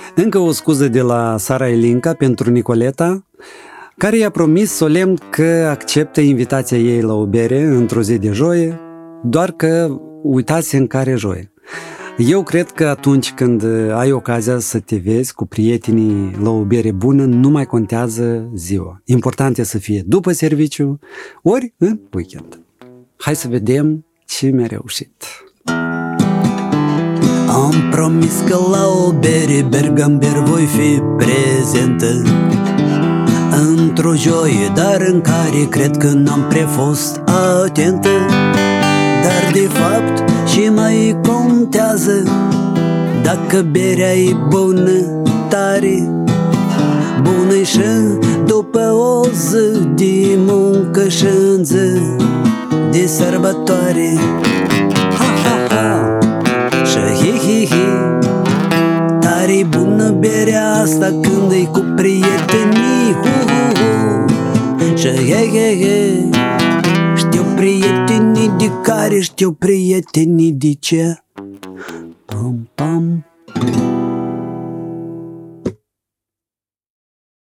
Încă o scuză de la Sara Elinca pentru Nicoleta, care i-a promis solemn că acceptă invitația ei la o bere într-o zi de joie, doar că uitați în care joie. Eu cred că atunci când ai ocazia să te vezi cu prietenii la o bere bună, nu mai contează ziua. Important e să fie după serviciu, ori în weekend. Hai să vedem ce mi-a reușit. Am promis că la o bere Bergamber voi fi prezentă într-o joie, dar în care cred că n-am prea fost atentă. Dar de fapt și mai contează dacă berea e bună, tare bună și după o zi de muncă și în zi de sărbătoare. Ha, ha, ha, și hi, hi, hi. Tare bună berea asta când e cu prietenii, hu, hu, hu. Și he, he, he. Știu prietenii de care, știu prietenii de ce. Pam, pam.